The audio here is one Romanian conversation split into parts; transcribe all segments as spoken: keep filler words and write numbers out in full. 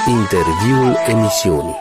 Interviul emisiunii.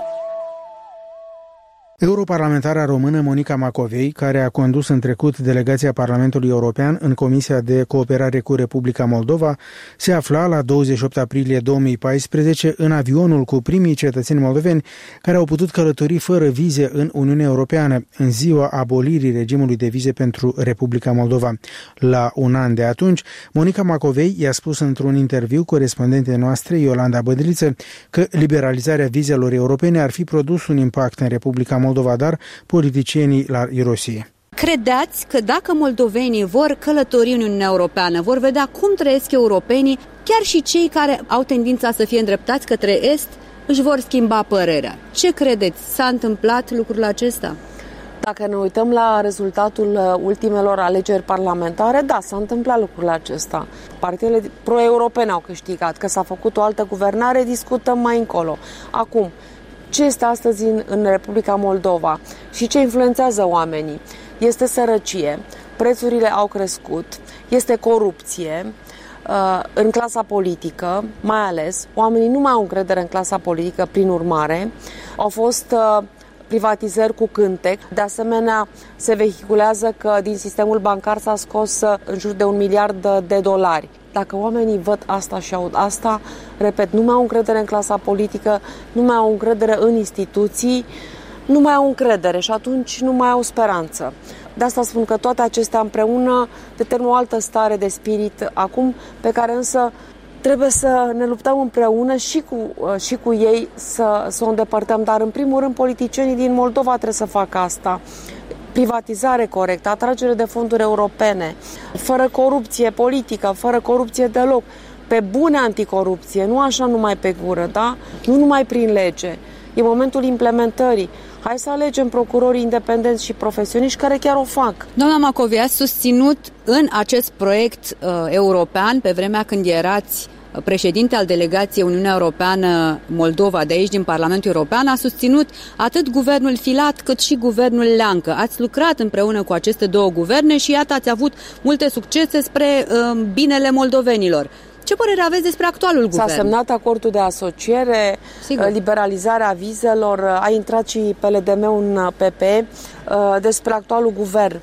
Europarlamentara română Monica Macovei, care a condus în trecut delegația Parlamentului European în Comisia de Cooperare cu Republica Moldova, se afla la douăzeci și opt aprilie două mii paisprezece în avionul cu primii cetățeni moldoveni care au putut călători fără vize în Uniunea Europeană în ziua abolirii regimului de vize pentru Republica Moldova. La un an de atunci, Monica Macovei i-a spus într-un interviu corespondentei noastre, Iolanda Bădriță, că liberalizarea vizelor europene ar fi produs un impact în Republica Moldova. Moldova, dar politicienii l-ar irosi. Credeți că dacă moldovenii vor călători în Uniunea Europeană, vor vedea cum trăiesc europenii, chiar și cei care au tendința să fie îndreptați către Est, își vor schimba părerea? Ce credeți? S-a întâmplat lucrul acesta? Dacă ne uităm la rezultatul ultimelor alegeri parlamentare, da, s-a întâmplat lucrul acesta. Partidele pro-europene au câștigat. Că s-a făcut o altă guvernare, discutăm mai încolo. Acum, ce este astăzi în, în Republica Moldova și ce influențează oamenii? Este sărăcie, prețurile au crescut, este corupție uh, în clasa politică, mai ales. Oamenii nu mai au încredere în clasa politică, prin urmare. Au fost uh, privatizări cu cântec. De asemenea, se vehiculează că din sistemul bancar s-a scos uh, în jur de un miliard de dolari. Dacă oamenii văd asta și aud asta, repet, nu mai au încredere în clasa politică, nu mai au încredere în instituții, nu mai au încredere și atunci nu mai au speranță. De asta spun că toate acestea împreună determină o altă stare de spirit acum, pe care însă trebuie să ne luptăm împreună și cu, și cu ei să, să o îndepărtăm. Dar în primul rând politicienii din Moldova trebuie să facă asta. Privatizare corectă, atragere de fonduri europene, fără corupție politică, fără corupție deloc, pe bune anticorupție, nu așa numai pe gură, da? Nu numai prin lege. E momentul implementării. Hai să alegem procurorii independenți și profesioniști care chiar o fac. Doamna Macovei, a susținut în acest proiect uh, european, pe vremea când erați președinte al delegației Uniunea Europeană Moldova de aici din Parlamentul European, a susținut atât guvernul Filat cât și guvernul Leancă. Ați lucrat împreună cu aceste două guverne și iată ați avut multe succese spre uh, binele moldovenilor. Ce părere aveți despre actualul guvern? S-a semnat acordul de asociere, Sigur. liberalizarea vizelor, a intrat și P L D M-ul în P P E. Despre actualul guvern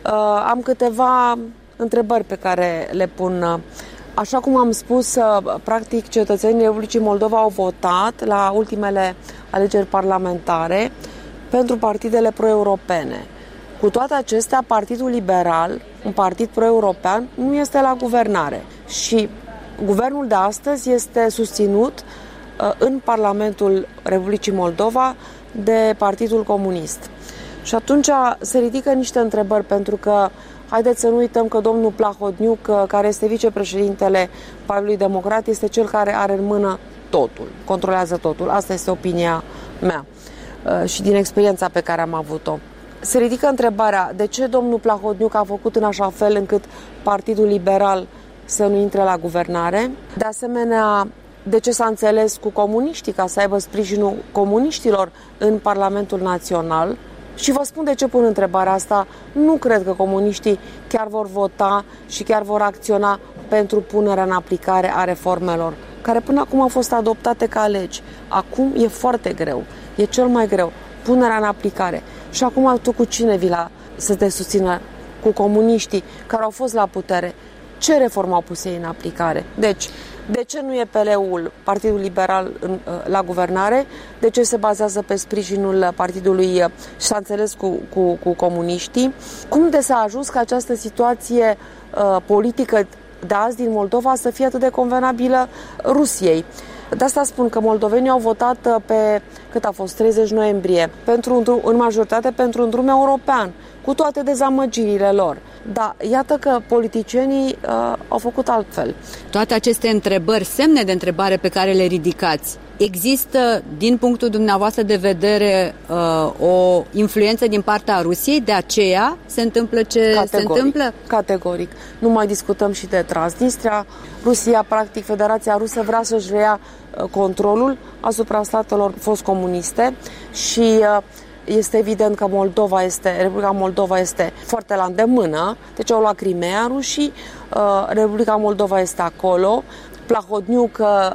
am câteva întrebări pe care le pun. Așa cum am spus, practic cetățenii Republicii Moldova au votat la ultimele alegeri parlamentare pentru partidele pro-europene. Cu toate acestea, Partidul Liberal, un partid pro-european, nu este la guvernare și guvernul de astăzi este susținut uh, în Parlamentul Republicii Moldova de Partidul Comunist. Și atunci se ridică niște întrebări, pentru că haideți să nu uităm că domnul Plahodniuc, care este vicepreședintele Partidului Democrat, este cel care are în mână totul, controlează totul. Asta este opinia mea uh, și din experiența pe care am avut-o. Se ridică întrebarea de ce domnul Plahodniuc a făcut în așa fel încât Partidul Liberal să nu intre la guvernare. De asemenea, de ce s-a înțeles cu comuniștii ca să aibă sprijinul comuniștilor în Parlamentul Național. Și vă spun de ce pun întrebarea asta. Nu cred că comuniștii chiar vor vota și chiar vor acționa pentru punerea în aplicare a reformelor, care până acum au fost adoptate ca legi. Acum e foarte greu, e cel mai greu, punerea în aplicare. Și acum tu cu cine vii la să te susțină? Cu comuniștii care au fost la putere. Ce reformă au pus ei în aplicare? Deci, de ce nu e P L-ul, Partidul Liberal, în, la guvernare? De ce se bazează pe sprijinul partidului și s-a înțeles cu, cu, cu comuniștii? Cum de s-a ajuns ca această situație uh, politică de azi din Moldova să fie atât de convenabilă Rusiei? De asta spun că moldovenii au votat pe, cât a fost, treizeci noiembrie, pentru, în majoritate pentru un drum european, cu toate dezamăgirile lor. Da, iată că politicienii uh, au făcut altfel. Toate aceste întrebări, semne de întrebare pe care le ridicați, există, din punctul dumneavoastră de vedere, uh, o influență din partea Rusiei? De aceea se întâmplă ce Categoric. se întâmplă? Categoric. Nu mai discutăm și de Transnistria. Rusia, practic, Federația Rusă vrea să-și reia uh, controlul asupra statelor fost comuniste și uh, este evident că Moldova este, Republica Moldova este foarte la îndemână, deci au luat Crimea rușii, Republica Moldova este acolo. Plahodniuc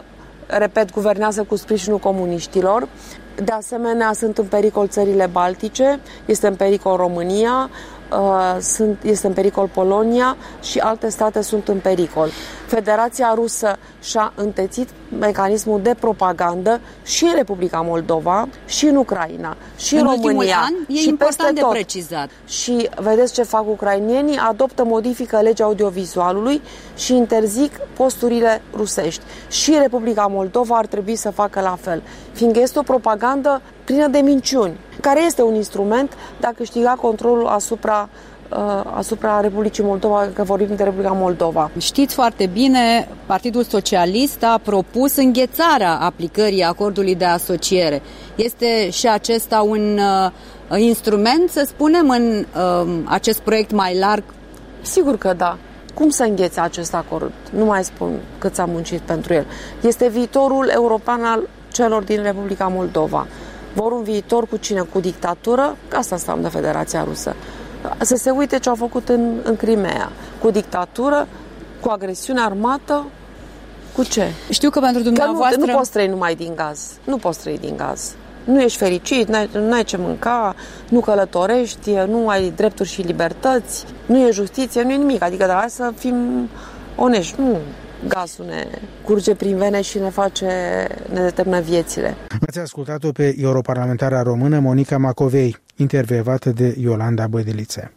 repet, guvernează cu sprijinul comuniștilor. De asemenea, sunt în pericol țările Baltice, este în pericol România, sunt, este în pericol Polonia și alte state sunt în pericol. Federația Rusă și-a întețit mecanismul de propagandă și în Republica Moldova, și în Ucraina, și în, în România, an, e și important de tot. precizat. Și vedeți ce fac ucrainienii? Adoptă, modifică legea audiovizualului și interzic posturile rusești. Și Republica Moldova ar trebui să facă la fel, fiindcă este o propagandă plină de minciuni, care este un instrument de a câștiga controlul asupra, uh, asupra Republicii Moldova, că vorbim de Republica Moldova. Știți foarte bine, Partidul Socialist a propus înghețarea aplicării acordului de asociere. Este și acesta un uh, instrument, să spunem, în uh, acest proiect mai larg? Sigur că da. Cum să înghețe acest acord? Nu mai spun cât s-a muncit pentru el. Este viitorul european al celor din Republica Moldova. Vor un viitor cu cine? Cu dictatură? Asta înseamnă Federația Rusă. Să se uite ce au făcut în, în Crimea. Cu dictatură, cu agresiune armată, cu ce? Știu că pentru dumneavoastră... Că nu, nu poți trăi numai din gaz. Nu poți trăi din gaz. Nu ești fericit, n-ai, n-ai ce mânca, nu călătorești, nu ai drepturi și libertăți, nu e justiție, nu e nimic. Adică da, hai să fim onești. Nu, gazul ne curge prin vene și ne face, ne determină viețile. Ați ascultat-o pe europarlamentara română Monica Macovei, intervievată de Iolanda Bădelițe.